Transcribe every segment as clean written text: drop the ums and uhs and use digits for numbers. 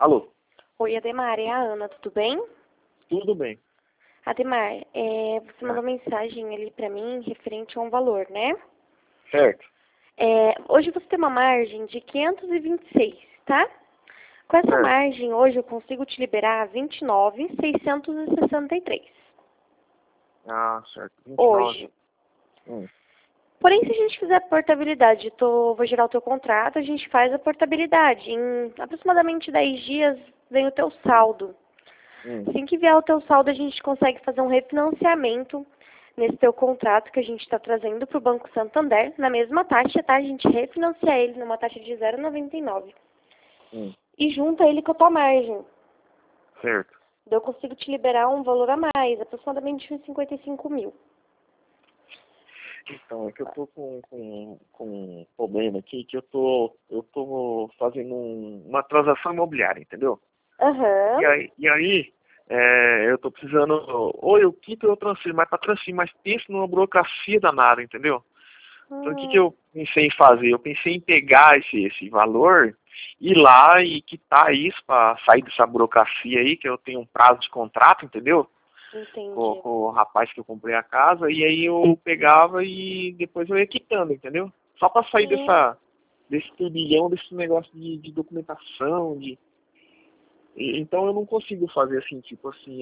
Alô? Oi, Ademar, é a Ana, tudo bem? Tudo bem. Ademar, você mandou mensagem ali pra mim referente a um valor, né? Certo. Hoje você tem uma margem de 526, tá? Com essa Certo. margem, hoje eu consigo te liberar 29.663. Ah, certo. 29. Hoje. Hum. Porém, se a gente fizer a portabilidade, vou gerar o teu contrato, a gente faz a portabilidade. Em aproximadamente 10 dias vem o teu saldo. Assim que vier o teu saldo, a gente consegue fazer um refinanciamento nesse teu contrato que a gente está trazendo para o Banco Santander, na mesma taxa, tá? A gente refinancia ele numa taxa de 0,99. E junta ele com a tua margem. Certo. Eu consigo te liberar um valor a mais, aproximadamente uns 55 mil. Então, é que eu tô com um problema aqui, que eu tô fazendo uma transação imobiliária, entendeu? Aham. E aí eu tô precisando, ou eu quito ou eu transfiro, mas para transferir, mas penso numa burocracia danada, entendeu? Então, o que eu pensei em fazer? Eu pensei em pegar esse valor, ir lá e quitar isso para sair dessa burocracia aí, que eu tenho um prazo de contrato, entendeu? Entendi. Com o rapaz que eu comprei a casa, e aí eu pegava e depois eu ia quitando, entendeu? Só para sair Sim. desse turbilhão, desse negócio de documentação, então eu não consigo fazer assim, tipo assim,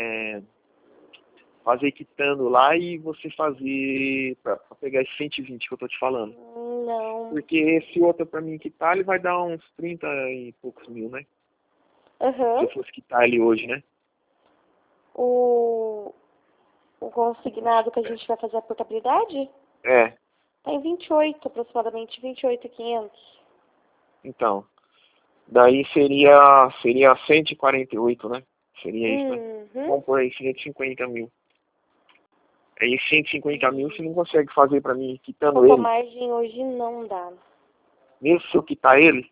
fazer quitando lá e você fazer pra pegar esse 120 que eu tô te falando. Não. Porque esse outro pra mim quitar, ele vai dar uns 30 e poucos mil, né? Se Aham. eu fosse quitar ele hoje, né? O consignado que a gente vai fazer a portabilidade? É, Tá em 28, aproximadamente 28.500. então. Daí seria 148, né? Seria isso, né? Uhum. Vamos por aí, 150 mil. Aí 150 mil você não consegue fazer pra mim quitando Com a ele. margem hoje não dá. Mesmo se eu quitar ele,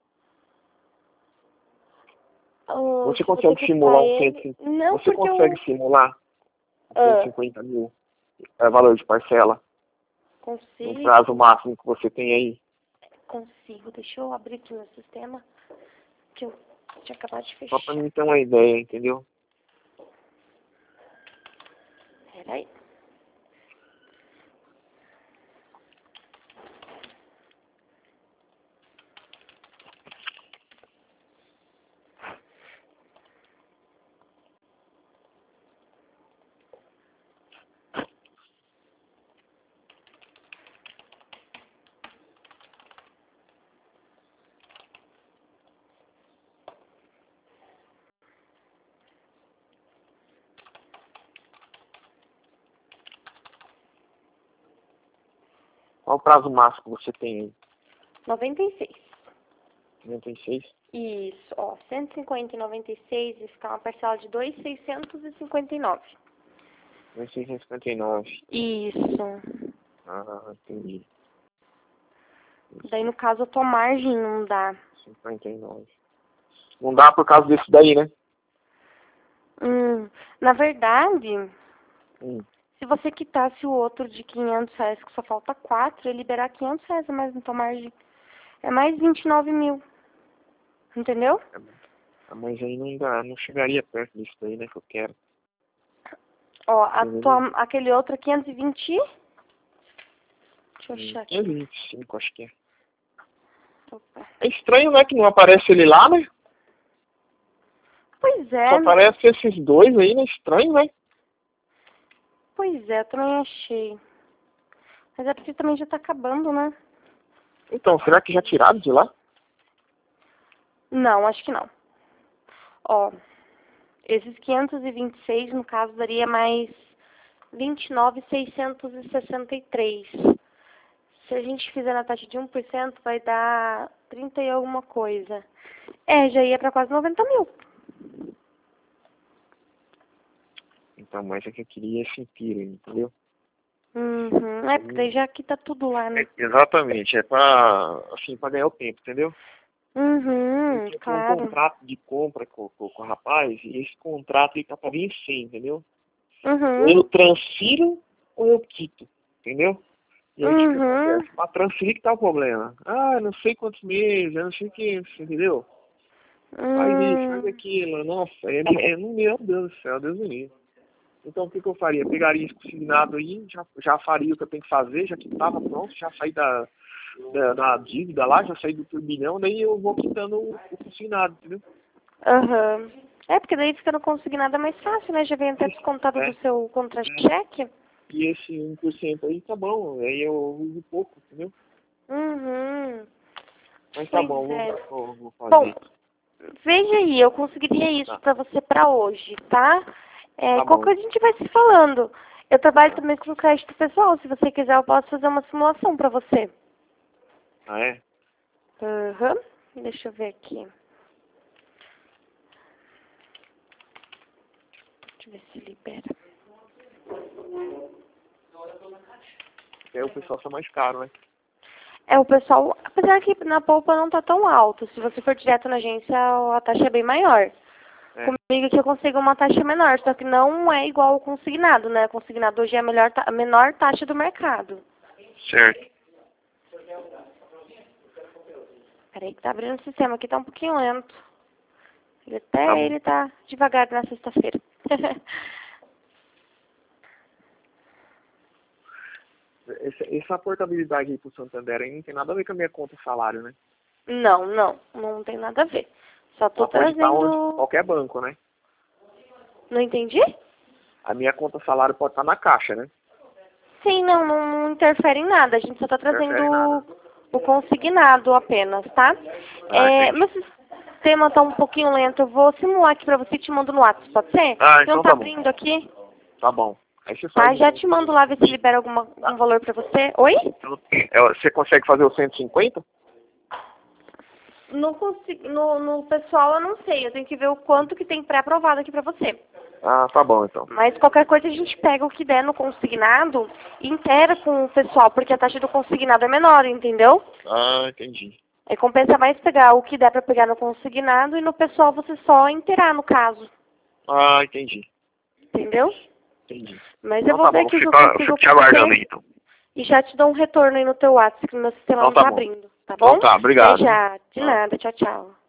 você Se consegue quitar simular um ele... 150 Não, Você porque consegue simular um Ah, 150 mil valor de parcela no consigo. prazo máximo que você tem aí? Consigo. Deixa eu abrir aqui no sistema, que eu tinha acabado de Só pra fechar. mim ter uma ideia, entendeu? Peraí. Qual o prazo máximo que você tem aí? 96. 96? Isso, ó. 150 e 96 e ficar uma parcela de 2.659. 1659. Isso. Ah, entendi. Daí, no caso, a tua margem não dá. 59. Não dá por causa desse daí, né? Na verdade, Hum. se você quitasse o outro de R$ 500, que só falta 4, e liberar R$ 500 a mais na tua margem, é mais 29 mil. Entendeu? Mas aí não dá, não chegaria perto disso daí, né, que eu quero. Ó, aquele outro é 520. Deixa eu achar aqui. 525, acho que é. Opa. É estranho, né, que não aparece ele lá, né? Pois é. Só aparece esses dois aí, né? Estranho, né? Pois é, eu também achei. Mas é porque também já tá acabando, né? Então, será que já tiraram de lá? Não, acho que não. Ó, esses 526, no caso, daria mais 29.663. Se a gente fizer na taxa de 1%, vai dar 30 e alguma coisa. Já ia pra quase 90 mil. Então, mas é que eu queria esse inteiro, entendeu? Uhum. Porque daí já quita tudo lá, né? Exatamente, é assim, pra ganhar o tempo, entendeu? Uhum, Porque eu tenho um claro. contrato de compra com o rapaz, e esse contrato ele tá pra vencer, entendeu? Ou Uhum. eu transfiro ou eu quito, entendeu? E aí o que Uhum. acontece? Pra transferir que tá o problema. Ah, não sei quantos meses, eu não sei o que, entendeu? Faz isso, faz aquilo. Nossa, meu Deus do céu, Deus me livre. Então, o que eu faria? Pegaria esse consignado aí, já faria o que eu tenho que fazer, já que estava pronto, já saí da dívida lá, já saí do turbilhão, daí eu vou quitando o consignado, entendeu? Aham. É, porque daí fica no consignado é mais fácil, né? Já vem até descontado do seu contra-cheque. E esse 1% aí tá bom, aí eu uso pouco, entendeu? Uhum. Mas tá Pois bom, é. vou fazer. Bom, veja aí, eu conseguiria isso pra você pra hoje, tá? Tá Qual bom. coisa a gente vai se falando. Eu trabalho também com crédito pessoal. Se você quiser, eu posso fazer uma simulação pra você. Ah, é? Aham. Deixa eu ver aqui. Deixa eu ver se libera. É, o pessoal tá mais caro, né? O pessoal, apesar que na polpa não tá tão alto. Se você for direto na agência, a taxa é bem maior. Comigo aqui eu consigo uma taxa menor, só que não é igual ao consignado, né? O consignado hoje é a menor taxa do mercado. Certo. Peraí que tá abrindo o sistema aqui, tá um pouquinho lento. Tá bom. Ele tá devagar na sexta-feira. Essa portabilidade aí pro Santander aí não tem nada a ver com a minha conta salário, né? Não tem nada a ver. Só tô Ela pode estar onde? trazendo... Qualquer banco, né? Não entendi? A minha conta salário pode estar na caixa, né? Sim, não interfere em nada. A gente só tá trazendo o consignado apenas, tá? Meu sistema tá um pouquinho lento. Eu vou simular aqui pra você e te mando no WhatsApp, pode ser? Ah, então Não tá abrindo aqui? Tá bom. Aí você Tá, faz já te mando lá ver se libera algum valor pra você. Oi? Você consegue fazer o 150? No pessoal eu não sei. Eu tenho que ver o quanto que tem pré-aprovado aqui pra você. Ah, tá bom então. Mas qualquer coisa a gente pega o que der no consignado e inteira com o pessoal, porque a taxa do consignado é menor, entendeu? Ah, entendi. Aí compensa mais pegar o que der pra pegar no consignado e no pessoal você só inteirar, no caso. Ah, entendi. Entendeu? Entendi. Mas Então, eu vou ver aqui o que eu consigo fico te aguardando aí, então. e já te dou um retorno aí no teu WhatsApp, que o meu sistema Então não tá tá bom. abrindo, tá bom? Então tá, obrigado. Até já. De nada. Tchau, tchau.